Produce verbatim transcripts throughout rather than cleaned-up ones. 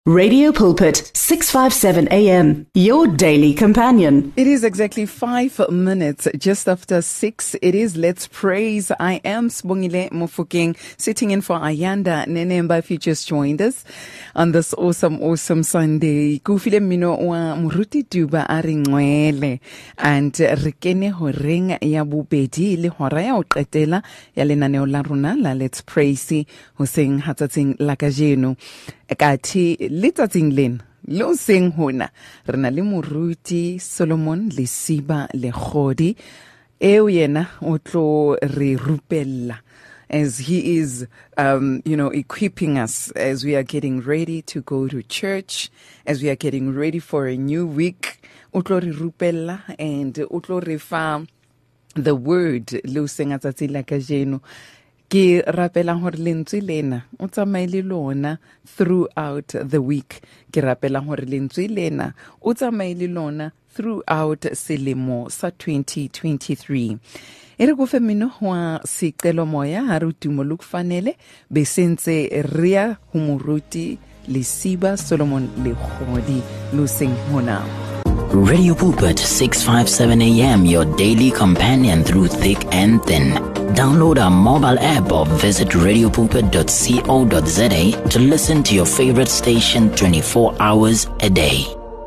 Radio Pulpit, six fifty-seven A M, your daily companion. It is exactly five minutes just after six. It is Let's Praise. I am Sibongile Mofokeng, sitting in for Ayanda Nenemba. If you just joined us on this awesome, awesome Sunday. Kufile mino wa Muruti Duba Aringwele and Rikene Horeng ya bubedi le hora ya uqetela ya lenaneo la rona la Let's Praise ho seng hatsatsing la kajeno. Kati letsatsing lena lo seng hona re na le moruti Solomon Lesiba Legodi eo yena o tlo re rupella as he is um you know equipping us as we are getting ready to go to church, as we are getting ready for a new week. O tlo re rupella and o tlo re fa the word lo seng atsatsi la kajeno. Ke rapela hore lentswe lena o tsamaile lona throughout the week. Ke rapela hore lentswe lena o tsamaile lona throughout selemo sa twenty twenty-three. Ere go femino wa sicelo moya ha re tumo lokufanele be sentse ria ho moruti Lesiba Solomon Legodi lo seng hona. Radio Pulpit, six fifty-seven A M, your daily companion through thick and thin. Download our mobile app or visit radio pulpit dot co dot za to listen to your favorite station twenty-four hours a day.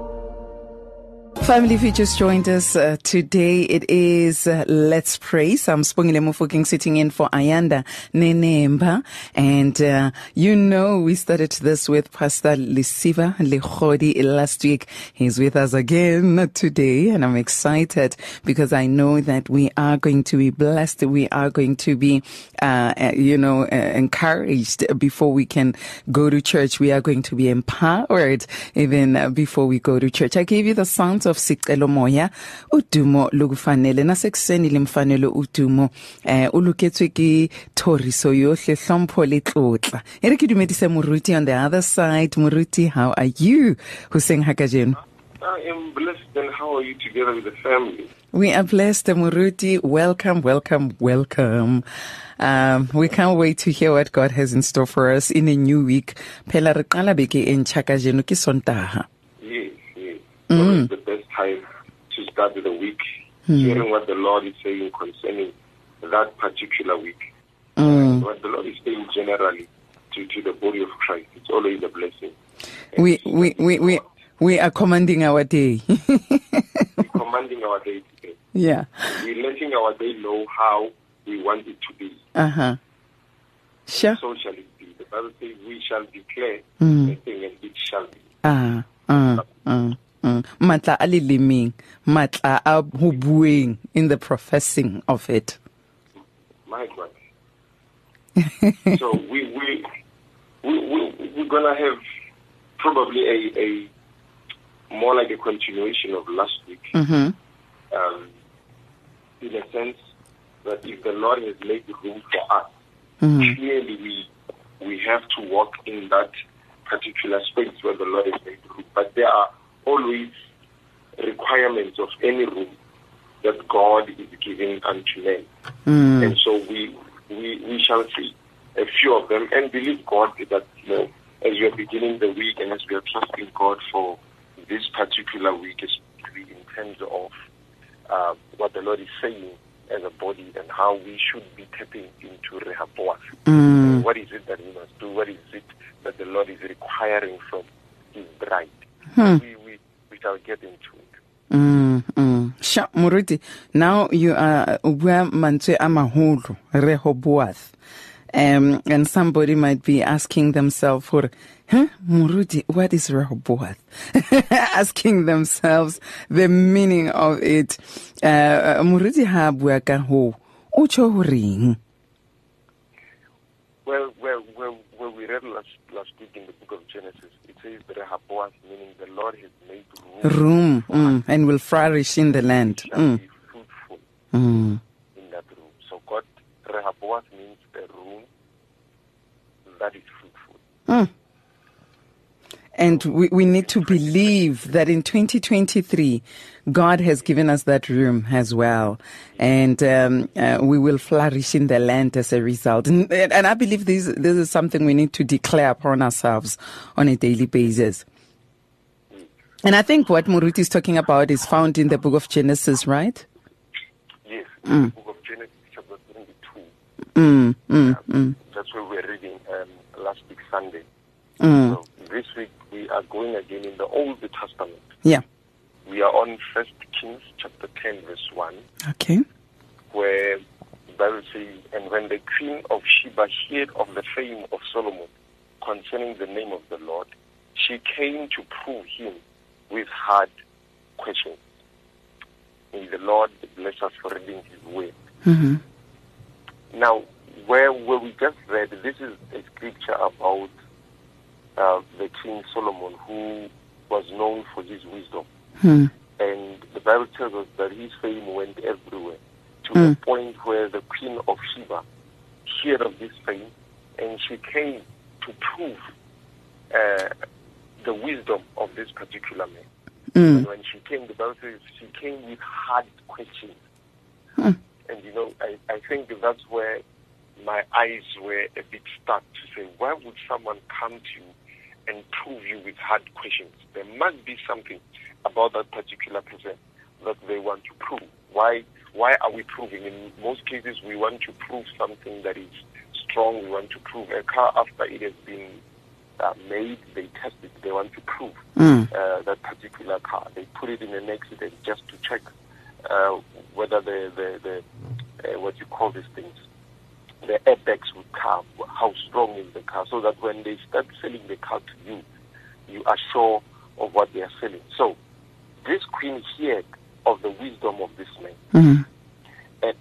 Family, if you just joined us uh, today, it is uh, Let's Praise. I'm Sibongile Mofokeng, sitting in for Ayanda Nenemba. And uh, you know, we started this with Pastor Lesiba Legodi last week. He's with us again today, and I'm excited because I know that we are going to be blessed. We are going to be, uh, uh, you know, uh, encouraged before we can go to church. We are going to be empowered even uh, before we go to church. I gave you the sounds of Sicelo moya udumo lokufanele nasekuseni limfanele udumo eh uluketswe ke thoriso yohle hlompho le tlotla. Ere ke dumedise moruti on the other side. Moruti, how are you? Huseng hakajeno. I am blessed. And how are you together with the family? We are blessed, Moruti. Welcome, welcome, welcome. Um, we can't wait to hear what God has in store for us in a new week. Phela re qala beke e ntjha kajeno ke Sontaga. Yes, yes. Mm. The best time to start the week, mm. hearing what the Lord is saying concerning that particular week. Mm. What the Lord is saying generally to, to the body of Christ. It's always a blessing. We we, we, we we are commanding our day. We're commanding our day today. Yeah. We're letting our day know how we want it to be. Uh-huh. Sure. So shall it be. The Bible says we shall declare mm. a thing and it shall be. Ah, uh, uh. Matla a liliming, matla a ho bueng in the professing of it. My God. So we we we we we're gonna have probably a a more like a continuation of last week. Mm-hmm. Um, in a sense that if the Lord has made room for us, mm-hmm. clearly we we have to walk in that particular space where the Lord has made room. But there are always requirements of any room that God is giving unto men. Mm. And so we, we we shall see a few of them and believe God that, you know, as we are beginning the week and as we are trusting God for this particular week, especially in terms of uh, what the Lord is saying as a body and how we should be tapping into Rehoboth. Mm. What is it that we must do? What is it that the Lord is requiring from His bride? Hmm. We, we, we shall get into it. Mm, mm. Sha, Moruti, now you are where Mantswe Amahulu, Rehoboth. Um, and somebody might be asking themselves, for, huh, Moruti, what is Rehoboth? Asking themselves the meaning of it. Uh, Moruti ha bua ka ho, o tjho horeng? Well, well, well, well, we read last, last week in the book of Genesis, it says that Rehoboth, meaning the Lord has made room. Room, mm, and will flourish in the land. Shall mm. be fruitful mm. in that room. So God, Rehoboth means a room that is fruitful. Mm. And we, we need to believe that in twenty twenty-three, God has given us that room as well. And um, uh, we will flourish in the land as a result. And, and I believe this, this is something we need to declare upon ourselves on a daily basis. And I think what Moruti is talking about is found in the book of Genesis, right? Yes, Mm. the book of Genesis, chapter twenty-two. Mm, mm, Uh, mm, That's where we're reading um, last week, Sunday. mm. So this week we are going again in the Old Testament. Yeah. We are on First Kings chapter ten, verse one, Okay. where the Bible says, "And when the queen of Sheba heard of the fame of Solomon concerning the name of the Lord, she came to prove him with hard questions." May the Lord bless us for reading His word. Mm-hmm. Now, where where we just read, this is a scripture about uh, the King Solomon, who was known for his wisdom. Mm. And the Bible tells us that his fame went everywhere, to Mm. the point where the Queen of Sheba heard of this fame, and she came to prove uh, the wisdom of this particular man. Mm. And when she came, the Bible says she came with hard questions. Mm. And, you know, I, I think that's where my eyes were a bit stuck to say, why would someone come to you and prove you with hard questions? There must be something about that particular person that they want to prove. Why Why are we proving? In most cases, we want to prove something that is strong. We want to prove a car after it has been uh, made, they test it. They want to prove Mm. uh, that particular car. They put it in an accident just to check uh, whether the, the, the uh, what you call these things, the airbags would come, how strong is the car, so that when they start selling the car to you, you are sure of what they are selling. So this queen heard of the wisdom of this man. Mm. And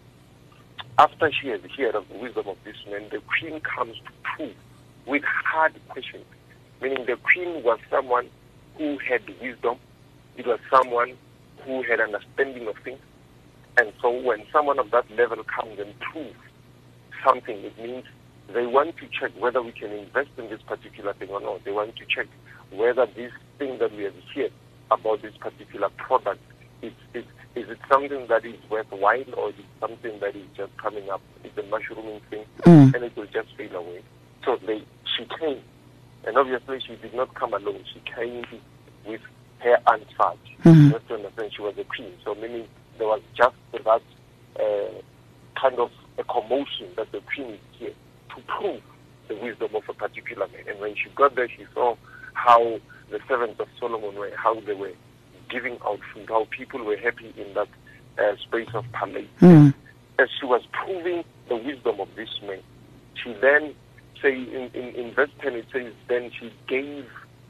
after she has heard of the wisdom of this man, the queen comes to prove with hard questions. Meaning the queen was someone who had wisdom. It was someone who had understanding of things. And so when someone of that level comes and proves something, it means they want to check whether we can invest in this particular thing or not. They want to check whether this thing that we have heard about this particular product is, is, is it something that is worthwhile, or is it something that is just coming up? It's a mushrooming thing, Mm. and it will just fade away. So they, she came, and obviously she did not come alone. She came with her entourage. Mhm. Just to understand, she was a queen. So meaning there was just that uh, kind of a commotion that the queen is here to prove the wisdom of a particular man. And when she got there, she saw how the servants of Solomon were, how they were giving out food, how people were happy in that uh, space of palace. Mm. As she was proving the wisdom of this man, she then say in, in, in verse ten it says, then she gave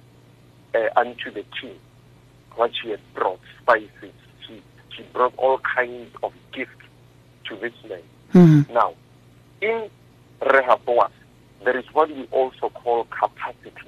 uh, unto the king what she had brought, spices. She she brought all kinds of gifts to this man. Mm. Now, in Rehoboth, there is what we also call capacity.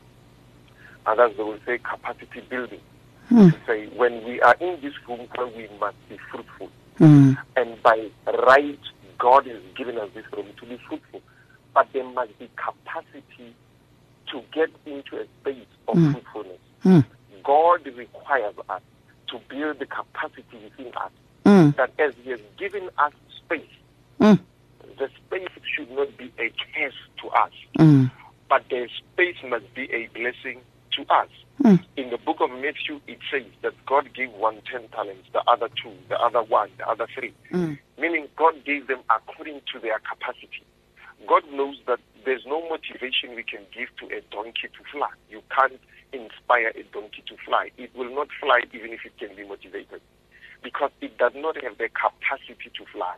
Others they will say capacity building. Mm. To say when we are in this room where we must be fruitful. Mm. And by right, God has given us this room to be fruitful. But there must be capacity to get into a space of Mm. fruitfulness. Mm. God requires us to build the capacity within us. Mm. That as He has given us space, Mm. the space should not be a curse to us, Mm. but the space must be a blessing to us. Mm. In the book of Matthew, it says that God gave one ten talents, the other two, the other one, the other three. Mm. Meaning God gave them according to their capacity. God knows that there's no motivation we can give to a donkey to fly. You can't inspire a donkey to fly. It will not fly even if it can be motivated, because it does not have the capacity to fly.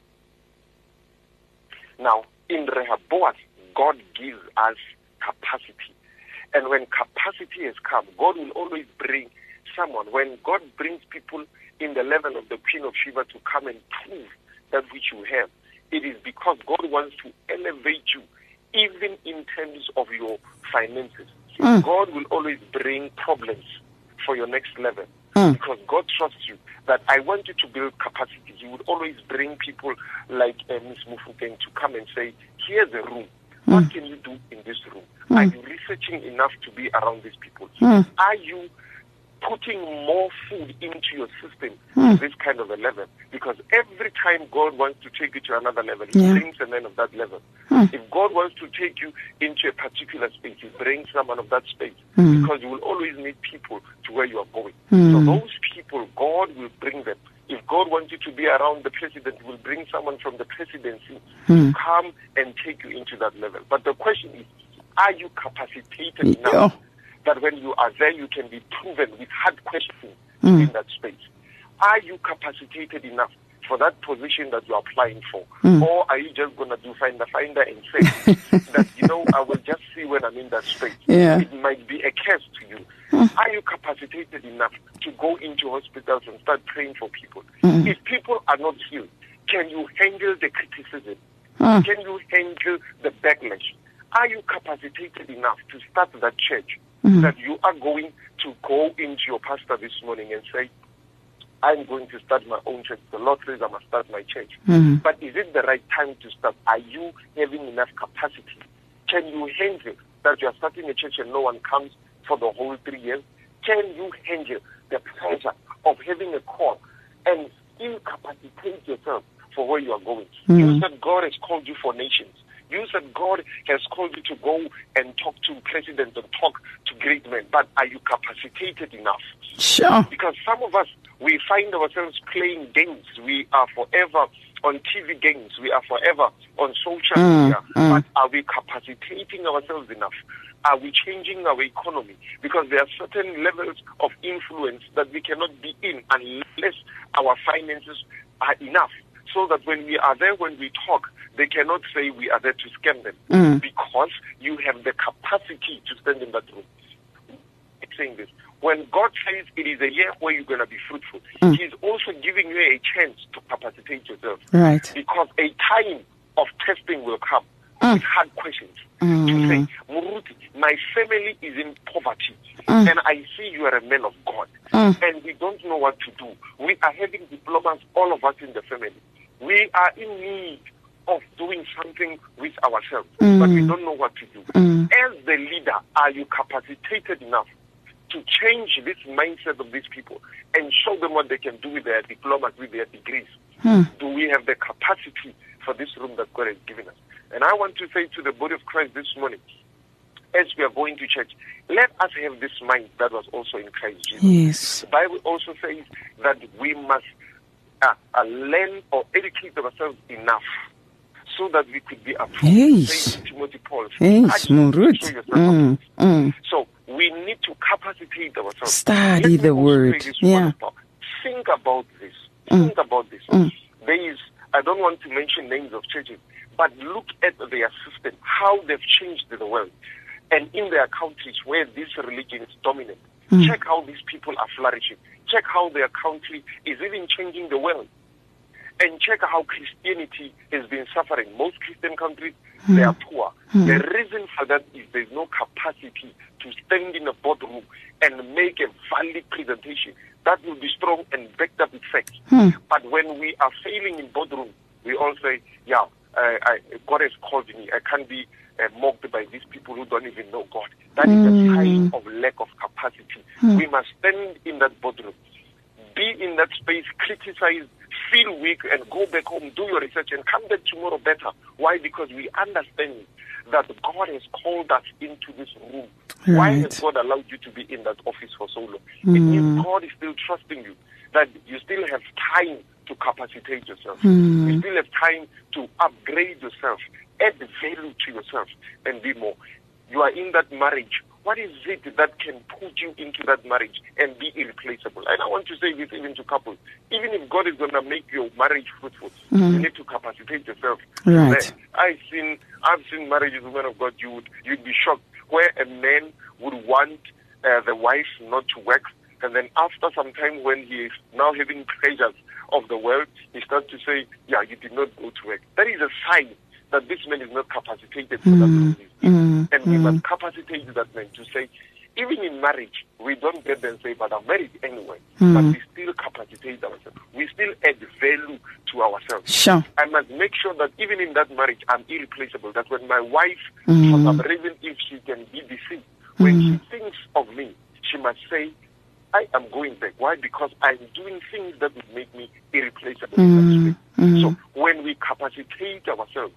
Now, in Rehoboth, God gives us capacity. And when capacity has come, God will always bring someone. When God brings people in the level of the Queen of Sheba to come and prove that which you have, it is because God wants to elevate you, even in terms of your finances. Mm. God will always bring problems for your next level. Mm. Because God trusts you, that I want you to build capacity. He would always bring people like uh, Miss Mufukeng to come and say, here's a room What Mm. can you do in this room? Mm. Are you researching enough to be around these people? Mm. Are you putting more food into your system Mm. to this kind of a level? Because every time God wants to take you to another level, He Yeah. brings a man of that level. Mm. If God wants to take you into a particular space, He brings someone of that space. Mm. Because you will always need people to where you are going. Mm. So those people, God will bring them. If God wants you to be around the president, He will bring someone from the presidency Mm. to come and take you into that level. But the question is, are you capacitated enough Yeah. that when you are there, you can be proven with hard questions Mm. in that space? Are you capacitated enough for that position that you're applying for? Mm. Or are you just going to do finder finder and say that, you know, I will just see when I'm in that space? Yeah. It might be a curse to you. Mm. Are you capacitated enough to go into hospitals and start praying for people? Mm. If people are not healed, can you handle the criticism? Mm. Can you handle the backlash? Are you capacitated enough to start that church Mm. that you are going to go into your pastor this morning and say, I'm going to start my own church. The Lord says I must start my church. Mm. But is it the right time to start? Are you having enough capacity? Can you handle that you are starting a church and no one comes for the whole three years? Can you handle the pressure of having a call and incapacitate yourself for where you are going? Mm. You said God has called you for nations. You said God has called you to go and talk to presidents and talk to great men. But are you capacitated enough? Sure. Because some of us, we find ourselves playing games. We are forever on T V games. We are forever on social Mm, media. mm. But are we capacitating ourselves enough? Are we changing our economy? Because there are certain levels of influence that we cannot be in unless our finances are enough. So that when we are there, when we talk, they cannot say we are there to scam them. Mm. Because you have the capacity to stand in that room. It's saying this. When God says it is a year where you're going to be fruitful, Mm. He's also giving you a chance to capacitate yourself. Right. Because a time of testing will come Mm. with hard questions. Mm. To say, Muruti, my family is in poverty, Mm. and I see you are a man of God, Mm. and we don't know what to do. We are having diplomas, all of us in the family. We are in need of doing something with ourselves, Mm. but we don't know what to do. Mm. As the leader, are you capacitated enough to change this mindset of these people and show them what they can do with their diplomas, with their degrees? Hmm. Do we have the capacity for this room that God has given us? And I want to say to the body of Christ this morning, as we are going to church, let us have this mind that was also in Christ Jesus. Yes. The Bible also says that we must uh, uh, learn or educate ourselves enough so that we could be approved. Yes. Says Timothy Paul. Yes, Study, Murut. show yourself Mm. approved. Mm. So we need to capacitate ourselves. Study Let me the also word. say this Yeah. word about- Think about this. Mm. Think about this. Mm. There is, I don't want to mention names of churches, but look at their system, how they've changed the world. And in their countries where this religion is dominant, Mm. check how these people are flourishing. Check how their country is even changing the world. And check how Christianity has been suffering. Most Christian countries, they are poor. Mm. The reason for that is there's no capacity to stand in a boardroom and make a valid presentation that will be strong and backed up with facts. Mm. But when we are failing in boardroom, we all say, yeah, uh, I, God has called me. I can't be uh, mocked by these people who don't even know God. That is Mm. a sign of lack of capacity. Mm. We must stand in that boardroom, be in that space, criticize, feel weak, and go back home, do your research, and come back tomorrow better. Why? Because we understand that God has called us into this room. Why Right. has God allowed you to be in that office for so long? It Mm. means God is still trusting you, that you still have time to capacitate yourself. Mm. You still have time to upgrade yourself, add value to yourself, and be more. You are in that marriage. What is it that can put you into that marriage and be irreplaceable? And I want to say this even to couples. Even if God is going to make your marriage fruitful, Mm. you need to capacitate yourself. Right. There. I've seen, I've seen marriages, women of God, you would, you'd be shocked, where a man would want uh, the wife not to work, and then after some time when he is now having pleasures of the world, he starts to say, yeah, you did not go to work. That is a sign that this man is not capacitated for that Mm. role. Mm. And we Mm. must capacitate that man to say, even in marriage, we don't get there and say, but I'm married anyway. Mm. But we still capacitate ourselves. We still add value to ourselves. Sure. I must make sure that even in that marriage, I'm irreplaceable. That when my wife, Mm. for some reason, if she can be deceived, when Mm. she thinks of me, she must say, I am going back. Why? Because I'm doing things that would make me irreplaceable in that space. Mm. So when we capacitate ourselves,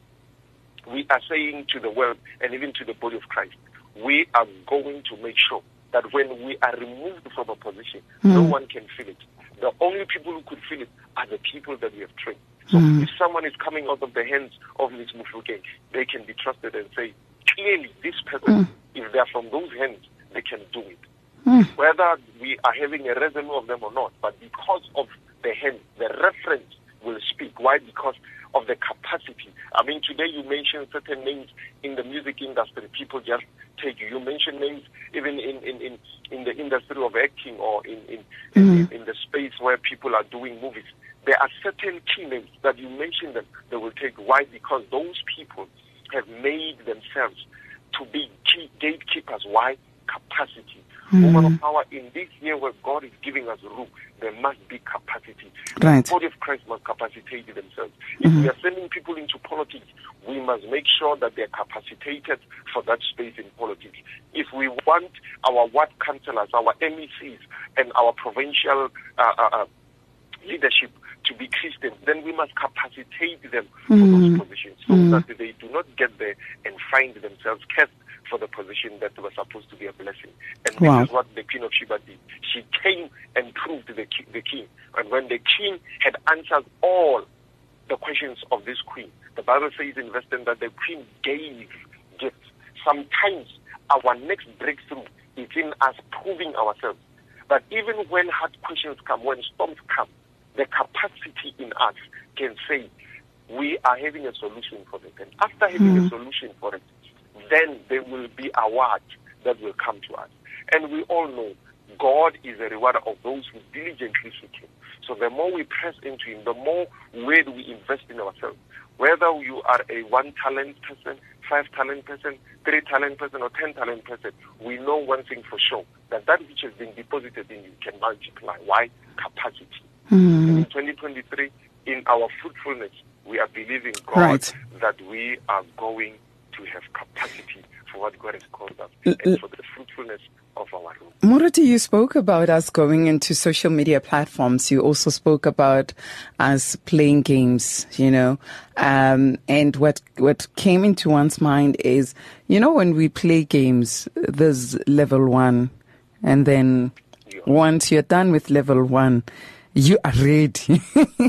we are saying to the world and even to the body of Christ, we are going to make sure that when we are removed from a position, Mm. no one can feel it. The only people who could feel it are the people that we have trained. So Mm. if someone is coming out of the hands of Miz Mufokeng, they can be trusted and say, clearly this person, Mm. if they are from those hands, they can do it. Mm. Whether we are having a resume of them or not, but because of the hand, the reference will speak. Why? Because of the capacity. I mean, today you mentioned certain names in the music industry. People just take you. You mentioned names even in, in, in, in the industry of acting or in, in, Mm. in, in the space where people are doing movies. There are certain key names that you mention them, they will take. Why? Because those people have made themselves to be key gatekeepers. Why? Capacity. Mm. Woman of power, in this year where God is giving us room, there must be capacity. Right. The body of Christ must capacitate themselves. If Mm-hmm. we are sending people into politics, we must make sure that they are capacitated for that space in politics. If we want our ward councillors, our M E Cs, and our provincial uh, uh, uh, leadership to be Christians, then we must capacitate them for Mm. those positions so Mm. that they do not get there and find themselves cast for the position that was supposed to be a blessing. And Wow. this is what the Queen of Sheba did. She came and proved the, ki- the king. And when the king had answered all the questions of this queen, the Bible says in verse ten that the queen gave gifts. Sometimes our next breakthrough is in us proving ourselves. But even when hard questions come, when storms come, the capacity in us can say, we are having a solution for it. And after having Mm. a solution for it, then there will be awards that will come to us. And we all know God is a rewarder of those who diligently seek Him. So the more we press into Him, the more way we invest in ourselves. Whether you are a one talent person, five talent person, three talent person, or ten talent person, we know one thing for sure, that that which has been deposited in you can multiply. Why? Capacity. Mm. And in twenty twenty-three, in our fruitfulness, we are believing God Right. that we are going to have capacity for what God has called us L- and for the fruitfulness of our room. Moruti, you spoke about us going into social media platforms. You also spoke about us playing games, you know. Um, and what what came into one's mind is, you know, when we play games, there's level one. And then Yeah. once you're done with level one, you are ready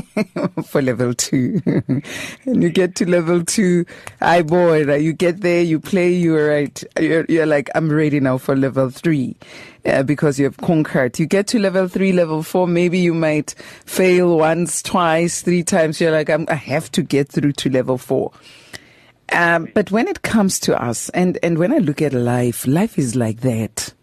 for level two. And you get to level two, I boy, you get there, you play, you're right. You're, you're like, I'm ready now for level three. Uh, because you have conquered. You get to level three, level four, maybe you might fail once, twice, three times. You're like, I'm, I have to get through to level four. Um, but when it comes to us, and, and when I look at life, life is like that.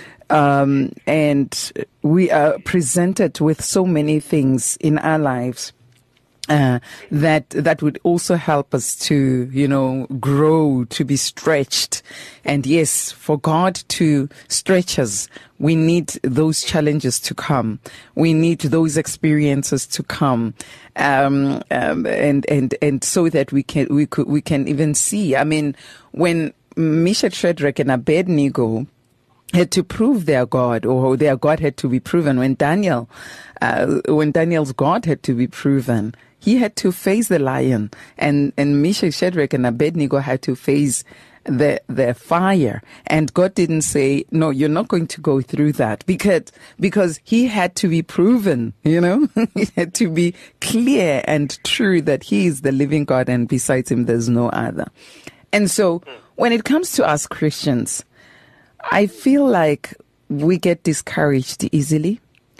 Um, and we are presented with so many things in our lives uh, that that would also help us to, you know, grow, to be stretched. And yes, for God to stretch us, we need those challenges to come. We need those experiences to come, um, um, and and and so that we can we could we can even see. I mean, when Meshach, Shadrach, and Abednego had to prove their God, or their God had to be proven. When Daniel, uh, when Daniel's God had to be proven, he had to face the lion, and and Meshach, Shadrach, and Abednego had to face the the fire. And God didn't say, no, you're not going to go through that, because because he had to be proven. You know, it had to be clear and true that he is the living God, and besides him, there's no other. And so, when it comes to us Christians, I feel like we get discouraged easily.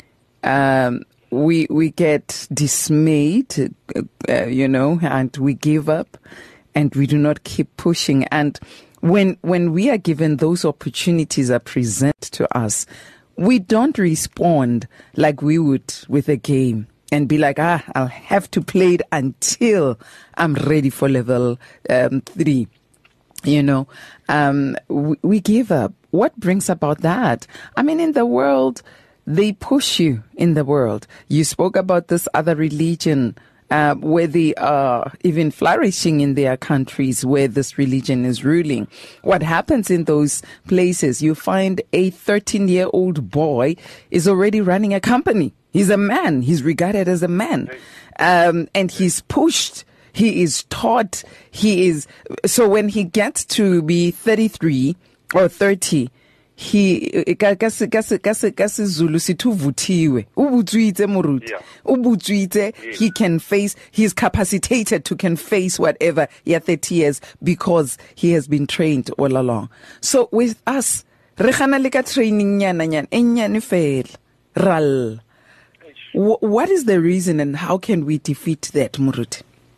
Um, we we get dismayed, uh, you know, and we give up, and we do not keep pushing. And when when we are given those opportunities are presented to us, we don't respond like we would with a game and be like, ah, I'll have to play it until I'm ready for level um, three. You know, um, we, we give up. what brings about that? I mean, in the world, they push you in the world. You spoke about this other religion uh, where they are even flourishing in their countries where this religion is ruling. What happens in those places? You find a thirteen-year-old boy is already running a company. He's a man. He's regarded as a man. Um, and he's pushed. He is taught. He is. So when he gets to be thirty-three or thirty, he kasi kasi kasi kasi Zulu situ vutiwe ubutswitse moruti ubutswitse he can face, he's capacitated to can face whatever yeah thirty years because he has been trained all along. So with us re gana le ka training nyana nyana enyane fela ral. What is the reason and how can we defeat that, Moruti?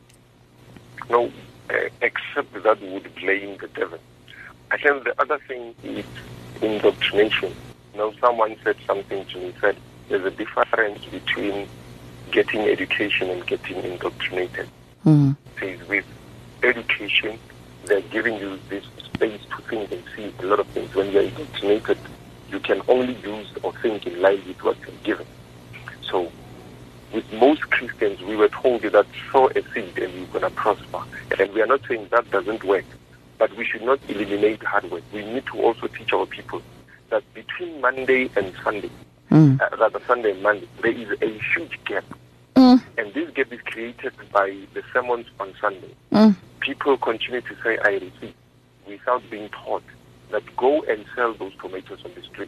No, uh, except that we would blame the devil. I think the other thing is indoctrination. Now, someone said something to me, said there's a difference between getting education and getting indoctrinated. Mm-hmm. Says with education, they're giving you this space to think and see a lot of things. When you're indoctrinated, you can only use or think in line with what you're given. So, with most Christians, we were told that sow a seed and you're going to prosper. And we are not saying that doesn't work, but we should not eliminate hard work. We need to also teach our people that between Monday and Sunday, mm. uh, rather Sunday and Monday, there is a huge gap. Mm. And this gap is created by the sermons on Sunday. Mm. People continue to say, I receive, without being taught that go and sell those tomatoes on the street.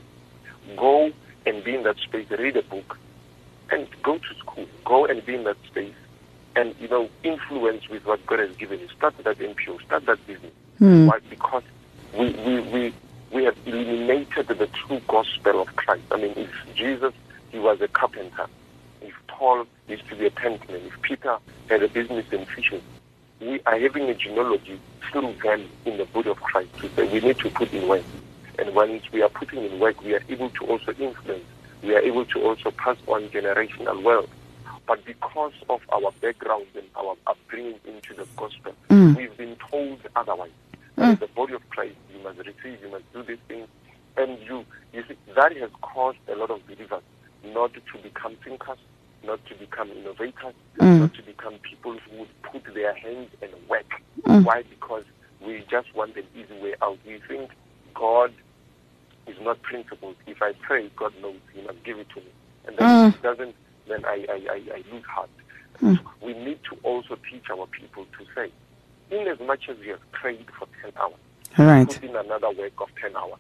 Go and be in that space, read a book, and go to school, go and be in that space, and, you know, influence with what God has given you. Start that N P O, start that business. Mm. Why? Because we, we, we, we have eliminated the true gospel of Christ. I mean, if Jesus, he was a carpenter. If Paul used to be a pentman, if Peter had a business in fishing, we are having a genealogy through them in the body of Christ to say we need to put in work. And once we are putting in work, we are able to also influence. We are able to also pass on generational wealth. But because of our background and our upbringing into the gospel, mm. we've been told otherwise. Mm. In the body of Christ, you must receive, you must do these things. And you, you see, that has caused a lot of believers not to become thinkers, not to become innovators, mm. not to become people who would put their hands and work. Mm. Why? Because we just want an easy way out. We think God is not principled. If I pray, God knows, he must give it to me. And then mm. if he doesn't, then I, I, I, I lose heart. Mm. So we need to also teach our people to say, in as much as we have prayed for ten hours, right. put in another work of ten hours.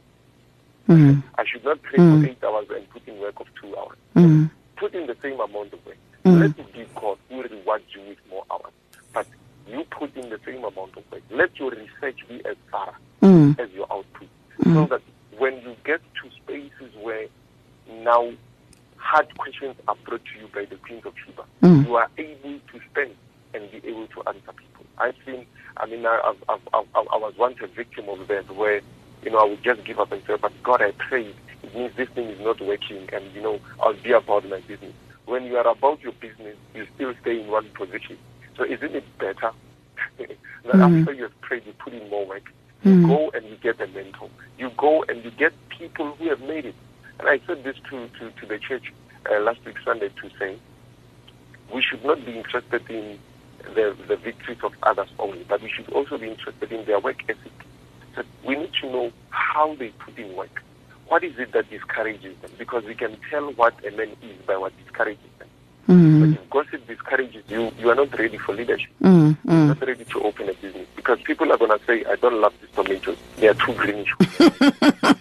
Mm. I should not pray mm. for eight hours and put in work of two hours. Mm. Put in the same amount of work. Mm. Let's give God who rewards you with more hours. But you put in the same amount of work. Let your research be as thorough mm. as your output. Mm. So that when you get to spaces where now hard questions are brought to you by the Queens of Sheba, mm. you are able to stand and be able to answer people. I've seen, I mean, I, I've, I've, I've, I was once a victim of that where, you know, I would just give up and say, but God, I prayed. It means this thing is not working and, you know, I'll be about my business. When you are about your business, you still stay in one position. So isn't it better that mm. after you have prayed, you put in more work? You mm. go and you get a mentor. You go and you get people who have made it. And I said this to, to, to the church uh, last week Sunday to say, we should not be interested in the, the victories of others only, but we should also be interested in their work ethic. So we need to know how they put in work. What is it that discourages them? Because we can tell what a man is by what discourages them. Mm. But if gossip discourages you, you are not ready for leadership. Mm. Mm. You're not ready to open a business. Because people are going to say, I don't love these tomatoes. They are too greenish. You're going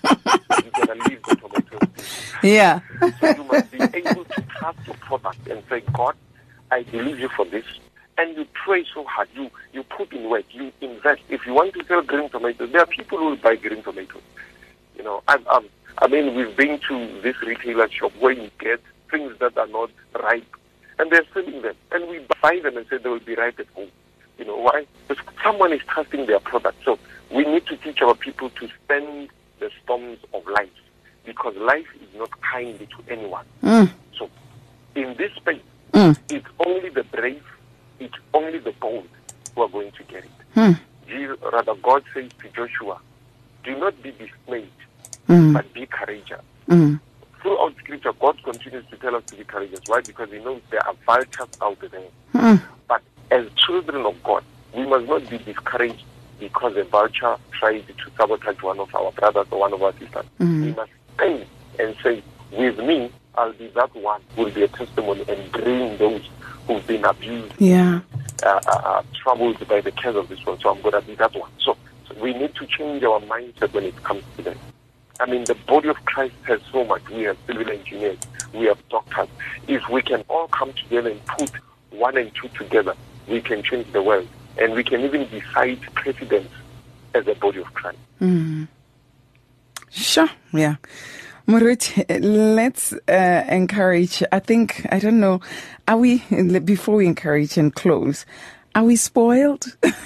to leave the tomatoes. Yeah. So you must be able to trust your product and say, God, I believe you for this. And you pray so hard. You you put in work. You invest. If you want to sell green tomatoes, there are people who will buy green tomatoes. You know, I've, I've, I mean, we've been to this retailer shop where you get things that are not ripe, and they're selling them. And we buy them and say they will be ripe at home. You know why? Because someone is trusting their product. So we need to teach our people to stand the storms of life, because life is not kind to anyone. Mm. So in this space, mm. it's only the brave, it's only the bold who are going to get it. Mm. Jesus, rather, God says to Joshua, do not be dismayed, Mm. but be courageous. Mm. Throughout Scripture, God continues to tell us to be courageous. Why? Because He knows there are vultures out there. Mm. But as children of God, we must not be discouraged because a vulture tried to sabotage one of our brothers or one of our sisters. Mm. We must stand and say, with me, I'll be that one who will be a testimony and bring those who've been abused, Yeah. uh, uh, uh, troubled by the cares of this world. So I'm going to be that one. So, so we need to change our mindset when it comes to that. I mean, the body of Christ has so much. We have civil engineers, we have doctors. If we can all come together and put one and two together, we can change the world. And we can even decide presidents as a body of Christ. Mm. Sure, yeah. Moruti, let's uh, encourage, I think, I don't know, are we, before we encourage and close, are we spoiled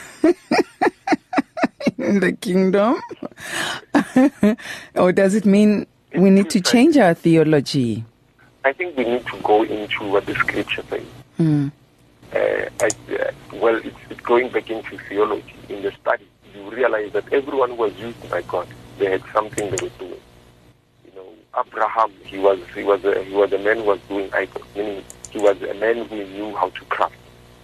in the kingdom? Or does it mean we need to change our theology? I think we need to go into what the Scripture says. Mm. Uh, I, uh, well, it's, it's going back into theology. In the study, you realize that everyone who was used by God, they had something they were doing. You know, Abraham, he was he was a, he was a man who was doing idols, meaning he was a man who knew how to craft.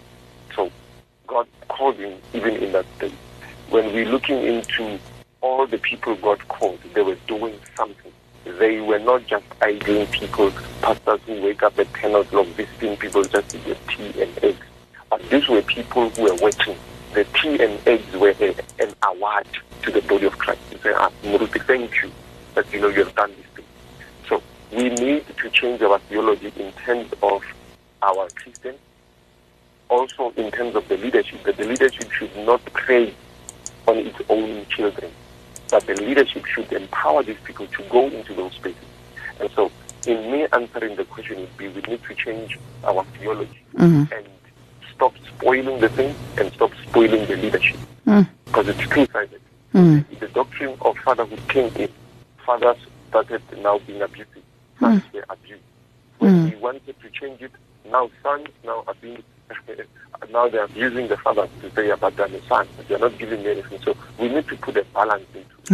So God called him even in that state. When we're looking into all the people God called, they were doing something. They were not just idling people, pastors who wake up at ten o'clock visiting people just to get tea and eggs. But these were people who were working. The tea and eggs were a, an award to the body of Christ. You say, ah, Moruti, thank you that you know you have done this thing. So we need to change our theology in terms of our Christians, also in terms of the leadership. That the leadership should not prey on its own children, but the leadership should empower these people to go into those spaces. And so, in me answering the question would be, we need to change our theology Mm-hmm. and stop spoiling the thing and stop spoiling the leadership. Mm. Because it's two-sided. Mm. The doctrine of fatherhood came in. Fathers started now being abusive. Sons were abused. When Mm. we wanted to change it, now sons now are being now they are abusing the fathers to say about them a son. They are not giving me anything. So we need to put a balance into it. A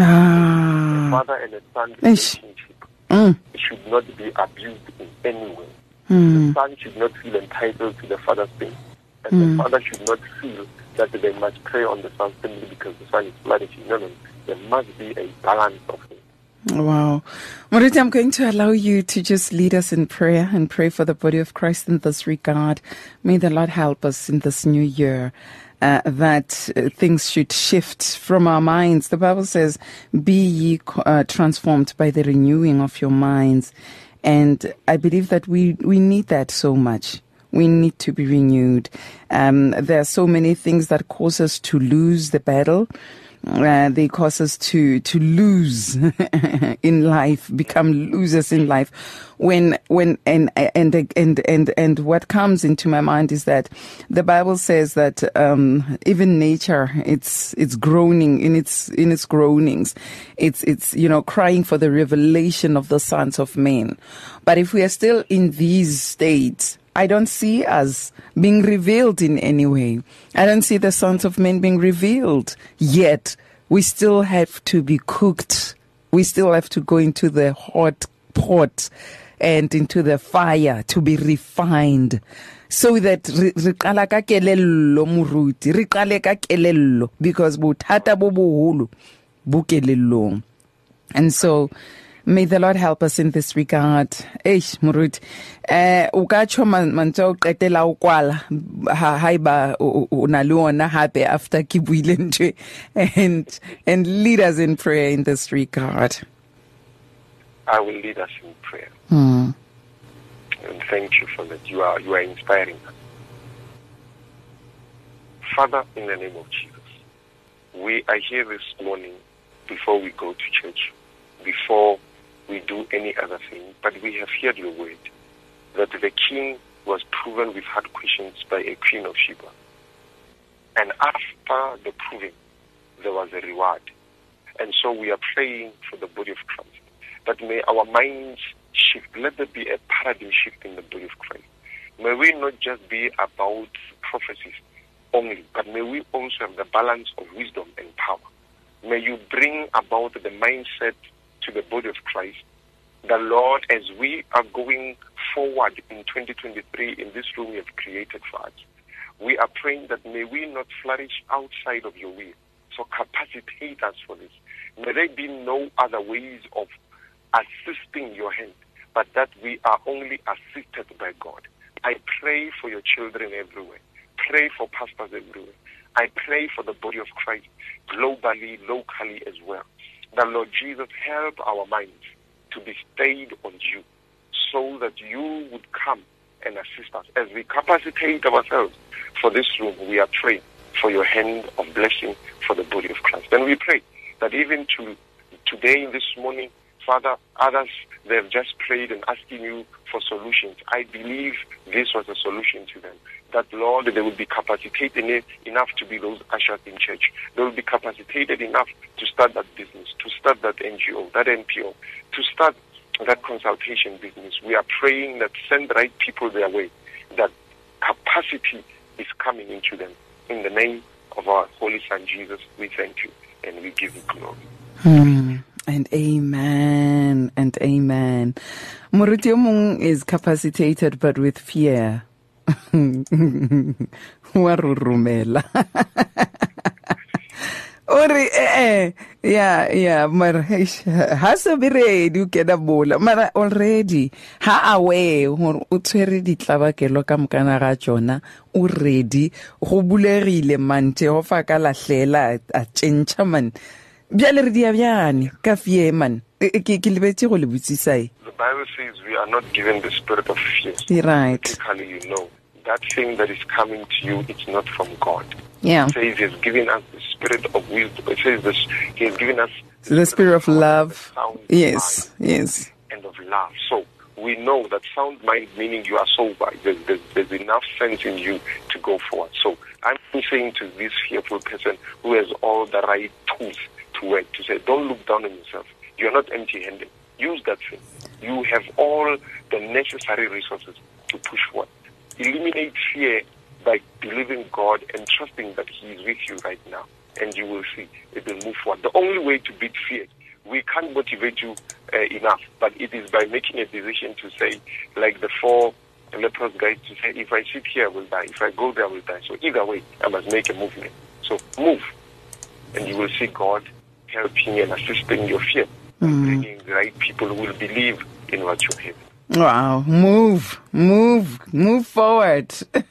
Ah. father and a son Ish. relationship Mm. should not be abused in any way. Mm. The son should not feel entitled to the father's thing. And Mm. the father should not feel that they must prey on the son simply because the son is flourishing. No, no. There must be a balance of things. Wow. Moruti, I'm going to allow you to just lead us in prayer and pray for the body of Christ in this regard. May the Lord help us in this new year. Uh, that uh, things should shift from our minds. The Bible says, be ye uh, transformed by the renewing of your minds. And I believe that we, we need that so much. We need to be renewed. Um, there are so many things that cause us to lose the battle. Uh, they cause us to to lose in life, become losers in life. When when and and and and and what comes into my mind is that the Bible says that um, even nature, it's it's groaning in its in its groanings. It's it's you know crying for the revelation of the sons of men. But if we are still in these states, I don't see us being revealed in any way. I don't see the sons of men being revealed yet. We still have to be cooked. We still have to go into the hot pot and into the fire to be refined. So that re qala ka kelello Moruti, re qale ka kelello, because bothata bo boholo bo kelellong. And so may the Lord help us in this regard. Eish, Moruti. Eh, o ka tsho mantse o qetela o kwala ha haiba o na le ona hape after ke buile ntwe, and and lead us in prayer in this regard. I will lead us in prayer. Hmm. And thank you for that. You are you are inspiring us. Father, in the name of Jesus, we are here this morning before we go to church, before we do any other thing, but we have heard your word, that the king was proven with hard questions by a queen of Sheba. And after the proving, there was a reward. And so we are praying for the body of Christ, that may our minds shift. Let there be a paradigm shift in the body of Christ. May we not just be about prophecies only, but may we also have the balance of wisdom and power. may you bring about the mindset to the body of Christ. The Lord, as we are going forward in twenty twenty-three in this room you have created for us, we are praying that may we not flourish outside of your will. So capacitate us for this. May there be no other ways of assisting your hand, but that we are only assisted by God. I pray for your children everywhere. Pray for pastors everywhere. I pray for the body of Christ globally, locally as well. That Lord Jesus, help our minds to be stayed on you so that you would come and assist us. As we capacitate ourselves for this room, we are praying for your hand of blessing for the body of Christ. And we pray that even to today, this morning, Father, others, they have just prayed and asking you for solutions. I believe this was a solution to them. That, Lord, they will be capacitated enough to be those ushers in church. They will be capacitated enough to start that business, to start that N G O, that N P O, to start that consultation business. We are praying that send the right people their way, that capacity is coming into them. In the name of our Holy Son, Jesus, we thank you and we give you glory. Hmm. And amen, and amen. Moruti Omong is capacitated but with fear. Warurumela. Ori eh yeah yeah mar has be ready u kena bola mara already ha aware hore o tshwere ditlabakelo ka mokana ga tsona o ready go bulegile mante ho fa ka lahlela a tsentsha man bjale re dia bjane ka fie man ke ke lebetse go le butsisa. The Bible says we are not given the spirit of fear. Right. Typically, you know, that thing that is coming to you, it's not from God. Yeah. It says He has given us the spirit of wisdom. It says this, He has given us the, the spirit of love. Yes, mind yes. And of love. So we know that sound mind, meaning you are sober. There's, there's, there's enough sense in you to go forward. So I'm saying to this fearful person who has all the right tools to work, to say, don't look down on yourself. You're not empty-handed. Use that thing. You have all the necessary resources to push forward. Eliminate fear by believing God and trusting that He is with you right now. And you will see it will move forward. The only way to beat fear, we can't motivate you uh, enough, but it is by making a decision to say, like the four leprous guys, to say, if I sit here, I will die. If I go there, I will die. So either way, I must make a movement. So move. And you will see God helping and assisting your fear. Mm. Bringing the right people who will believe in what you have. Wow, move, move, move forward.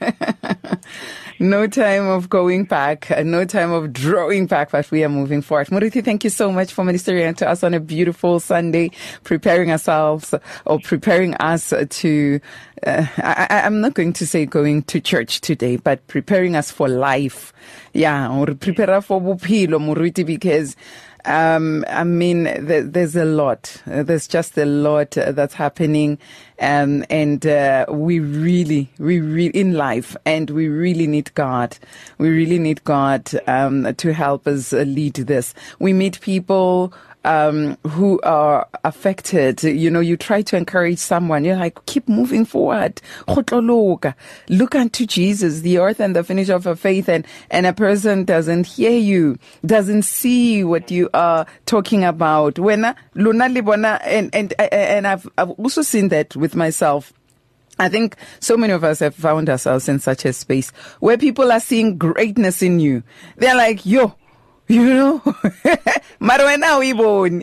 No time of going back, no time of drawing back, but we are moving forward. Moruti, thank you so much for ministering to us on a beautiful Sunday, preparing ourselves or preparing us to, uh, I, I'm not going to say going to church today, but preparing us for life. Yeah, or prepare for bophelo, Moruti, because Um, I mean, there, there's a lot. Uh, there's just a lot uh, that's happening, um, and uh, we really, we really in life, and we really need God. We really need God um, to help us uh, lead this. We meet people um, who are affected. You know, you try to encourage someone. You're like, keep moving forward. Look unto Jesus, the author and the finisher of our faith, and and a person doesn't hear you, doesn't see what you are talking about. When Luna Libona, and and and I've I've also seen that with myself. I think so many of us have found ourselves in such a space where people are seeing greatness in you. They're like, yo, you know, but when are we born?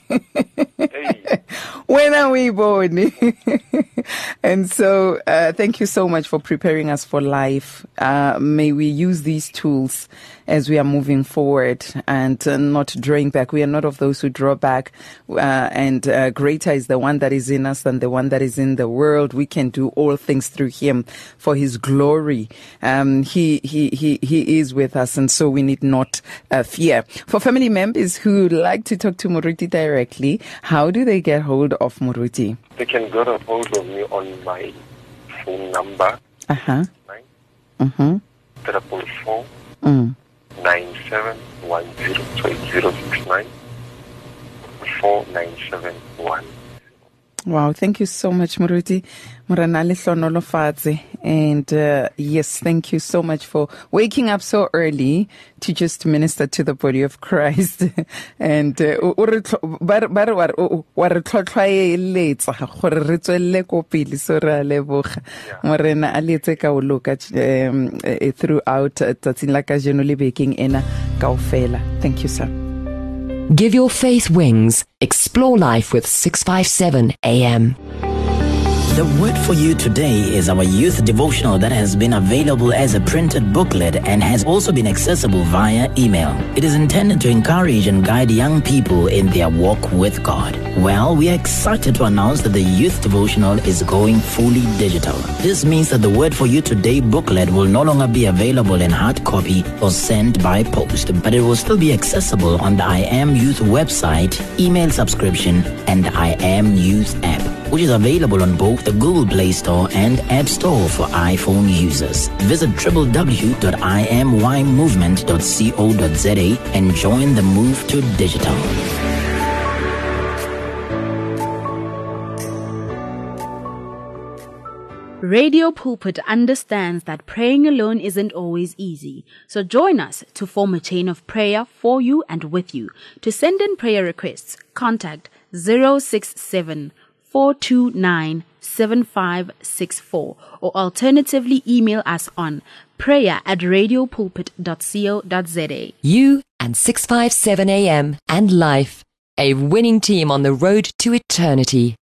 When are we born? And so, uh, thank you so much for preparing us for life. Uh, may we use these tools as we are moving forward and uh, not drawing back. We are not of those who draw back. Uh, and uh, greater is the one that is in us than the one that is in the world. We can do all things through Him for His glory. Um, he, he, he, he is with us, and so we need not uh, fear. For family members who like to talk to Moruti directly, how do they get hold of Moruti? They can get a hold of me on my phone number. Uh-huh. Nine. Mm-hmm. Triple four. Mm. Nine seven one zero. So it's zero six nine four nine seven one. Wow, thank you so much, Moruti. Moranale Hlonolofatse. And uh, yes, thank you so much for waking up so early to just minister to the body of Christ. And uh, o re ba re wa re tlhotlhwaeletsa gore re tswelle ko pele so ra leboga morena a letse ka o loka throughout tsatsing la ka jeno le bekeng ena kaofela. Thank you, sir. Give your faith wings. Explore life with six fifty-seven A M. The word for you today is our youth devotional that has been available as a printed booklet and has also been accessible via email. It is intended to encourage and guide young people in their walk with God. Well, we are excited to announce that the youth devotional is going fully digital. This means that the word for you today booklet will no longer be available in hard copy or sent by post, but it will still be accessible on the I Am Youth website, email subscription, and I Am Youth app, which is available on both the Google Play Store and App Store for iPhone users. Visit w w w dot i m y movement dot co dot z a and join the move to digital. Radio Pulpit understands that praying alone isn't always easy. So join us to form a chain of prayer for you and with you. To send in prayer requests, contact zero six seven four two nine seven five six four or alternatively email us on prayer at radio pulpit dot co dot z a. You and six fifty-seven A M and Life, a winning team on the road to eternity.